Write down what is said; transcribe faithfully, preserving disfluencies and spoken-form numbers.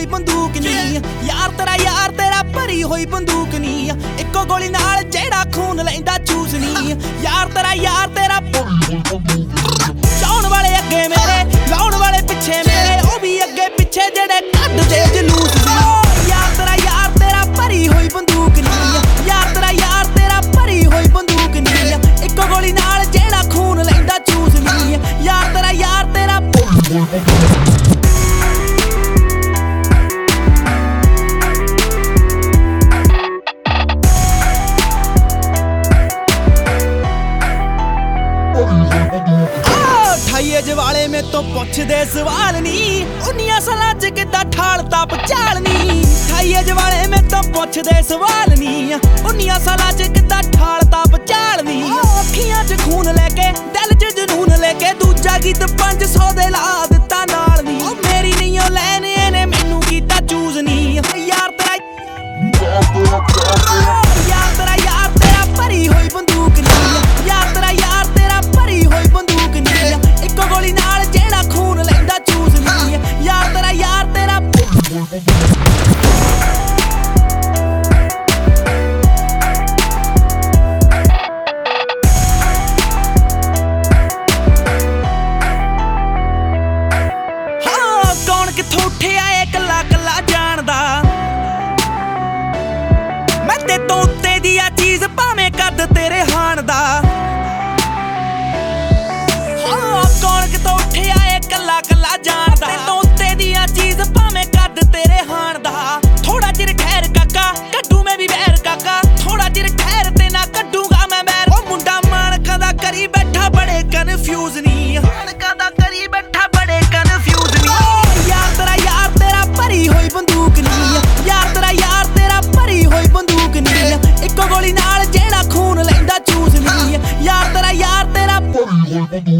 ਹੋਈ ਬੰਦੂਕ ਨੀ ਯਾਰ ਤੇਰਾ ਯਾਰ ਤੇਰਾ ਭਰੀ ਹੋਈ ਬੰਦੂਕ ਨੀ ਇੱਕੋ ਗੋਲੀ ਨਾਲ ਜਿਹੜਾ ਖੂਨ ਲੈਂਦਾ ਚੂਸ ਨੀ ਯਾਰ ਤੇਰਾ ਯਾਰ ਤੇਰਾ ਚਾਉਣ ਵਾਲੇ ਅੱਗੇ ਮੇਰੇ ਲਾਉਣ ਵਾਲੇ ਪਿੱਛੇ ਮੇਰੇ ਉਹ ਵੀ ਅੱਗੇ ਪਿੱਛੇ ਜਿਹੜੇ ਕੱਢਦੇ ਜਲੂਸ ਨੀ ਯਾਰ ਤੇਰਾ ਯਾਰ ਤੇਰਾ ਭਰੀ ਹੋਈ ਬੰਦੂਕ ਨੀ ਯਾਰ ਤੇਰਾ ਯਾਰ ਤੇਰਾ ਭਰੀ ਹੋਈ ਬੰਦੂਕ ਨੀ ਇੱਕੋ ਗੋਲੀ ਨਾਲ ਜਿਹੜਾ ਖੂਨ ਲੈਂਦਾ ਚੂਸ ਨੀ ਯਾਰ ਤੇਰਾ ਯਾਰ ਤੇਰਾ ਠਾਈਏ ਜਵਾਲੇ ਮੇ ਤੋਂ ਪੁੱਛਦੇ ਸਵਾਲ ਨੀ ਉਨੀਆਂ ਸਾਲਾਂ ਚ ਕਿੱਦਾਂ ਠਾਲ ਤਾਪ ਚਾਲ ਨੀ ਠਾਈਏ ਜਵਾਲੇ ਮੇ ਤੋਂ ਪੁੱਛਦੇ ਸਵਾਲ ਨੀ ਉਨੀਆਂ ਸਾਲਾਂ ਚ ਕਿੱਦਾਂ ਠਾਲ ਤਾਪ ਚਾਲ ਨੀ ਅੱਖੀਆਂ ਚ ਖੂਨ ਲੈ ਕੇ ਦਿਲ ਚ ਜਨੂਨ ਲੈ ਕੇ ਦੂਜਾ ਗੀਤ ਪੰਜ ਸੌ ਦੇ ਲਾ ਦਿੱਤਾ ਨਾਲ ਨੀ ਮੇਰੀ ਨਹੀਂ ਉਹ ਲੈਣ ਇਹਨੇ ਮੈਨੂੰ ਕੀਤਾ ਚੂਜ਼ ਨੀ ਯਾਰ ਤੇਰਾ ਯਾਰ ਤੇਰਾ ਯਾਰ ਤੇਰਾ ਭਰੀ ਹੋਈ ਬੰਦੂਕ ਨੀ ਯਾਰ ਤੇਰਾ ਯਾਰ ਤੇਰਾ ਭਰੀ ਹੋਈ ਬੰਦੂਕ ਨੀ ਇੱਕੋ ਗੋਲੀ ਨਾਲ ਜਿਹੜਾ ਖੂਨ ਲੈਂਦਾ ਚੂਸ ਨੀ ਯਾਰ ਤੇਰਾ ਯਾਰ ਤੇਰਾ ਹਾਂ ਕੌਣ ਕਿੱਥੋਂ ਉੱਠਿਆ ਏ ਕੱਲਾ ਕੱਲਾ ਜਾਣਦਾ ਮੈਂ ਤੇ ਤੋਂ ਉੱਤੇ ਦੀ ਆ ਚੀਜ਼ ਭਾਵੇਂ ਕੱਦ ਤੇਰੇ ਹਾਣ ਦਾ ਕੌਣ ਕਿਤੋਂ ਉੱਠਿਆ ਏ ਕੱਲਾ ਕੱਲਾ ਜਾਣਦਾ ਤੇ ਤੋਂ ਉੱਤੇ ਦੀਆਂ ਚੀਜ਼ ਭਾਵੇਂ ਕੱਦ ਤੇਰੇ ਹਾਣ ਦਾ ਥੋੜਾ ਚਿਰ ਠਹਿਰ ਕਾਕਾ ਕੱਢੂ ਮੈਂ ਵੀ ਵੈਰ ਕਾਕਾ ਥੋੜਾ ਚਿਰ ਠਹਿਰ ਤੇ ਨਾ ਕੱਢੂਗਾ ਮੈਂ ਵੈਰ ਉਹ ਮੁੰਡਾ ਮਾਨਕਾਂ ਦਾ ਕਰੀ ਬੈਠਾ ਬੜੇ ਕਨਫਿਊਜ਼ ਨੀ